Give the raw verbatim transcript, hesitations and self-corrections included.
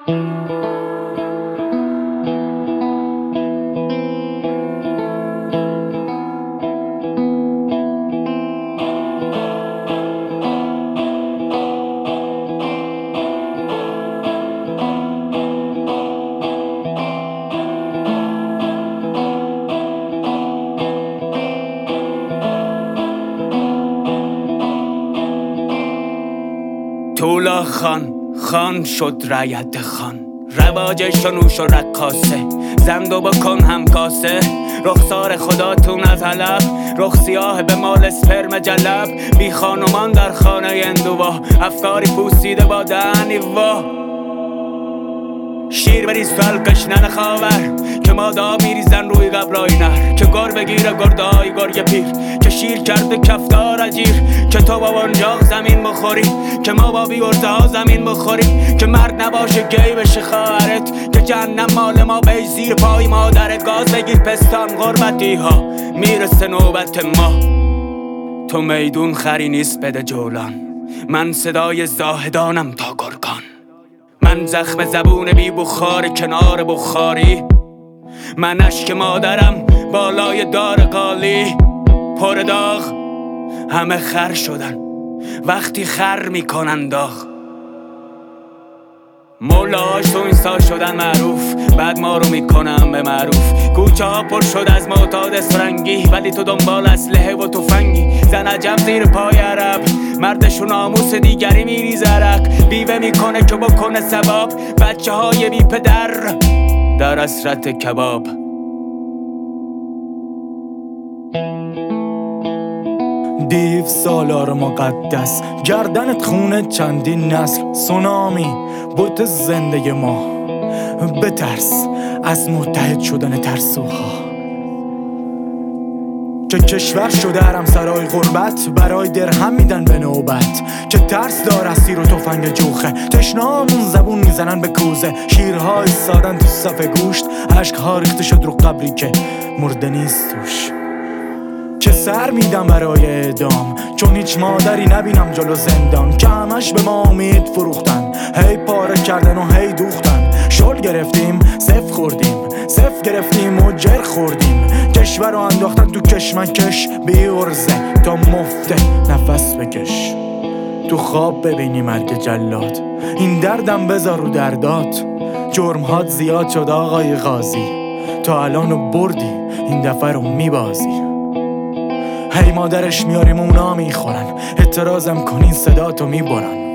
تولا خان خان شد رعیت خان، رواجش و نوش و رقاصه، زندو بکن هم کاسه. رخسار خداتون از حلب، رخ سیاه به مال اسپرم جلب. بی خانمان در خانه اندوه، افکاری پوسیده با دهنی وا. شیر بریز تو حلقش ننه خاور، که مادا میریزن روی قبرای نهر. که گر بگیره گردای گرگ پیر، که شیر کرده کفتار اجیر. که تو با بنجاق زمین بخوری، که ما با بیورده ها زمین بخوری. که مرد نباشه گی بشه خواهرت، که جهنم مال ما بی زیر پای مادرت. گاز بگیر پستان غربتی ها، میرسه نوبت ما. تو میدون خری نیست بده جولان، من صدای زاهدانم تا گرگان. من زخم زبون بی بخار کنار بخاری، من اشک مادرم بالای دار قالی. پر داغ همه خر شدن وقتی خر میکنن داغ. مولاش تو اینستا شدن معروف، بعد ما رو میکنم به معروف. کوچه ها پر شد از معتاد اسفرنگی، ولی تو دنبال اسلحه و تفنگی. زن عجب زیر پای عرب، مردشون آموس دیگری میریز عرق. بیوه میکنه که بکنه ثواب، بچه های بی پدر در حسرت کباب. دیو سالار مقدس، گردنت خونه چندین نسل. سونامی بوت زنده ما، بترس از متحد شدن ترسوها. که کشور شده حرم سرای غربت، برای درهم میدن به نوبت. که ترس دار اسیر و تفنگ جوخه، تشنامون زبون میزنن به کوزه. شیرهای سادن تو صف گوشت، عشقها ریخته شد رو قبری که مرده نیست توش. که سر میدم برای اعدام، چون هیچ مادری نبینم جلو زندان. که همش به ما امید فروختن، هی پاره کردن و هی دوختن. شل گرفتیم صف خوردیم، صف گرفتیم و جر خوردیم. کشور رو انداختن تو کشمکش، بی ارزه تا مفته نفس بکش. تو خواب ببینی مرگ جلاد، این دردم بذار رو دردات. جرمهات زیاد شد آقای غازی، تا الانو بردی این دفعه رو میبازی. هی مادرش میاریم اونا میخورن، اعتراضم کنین صدا تو میبرن.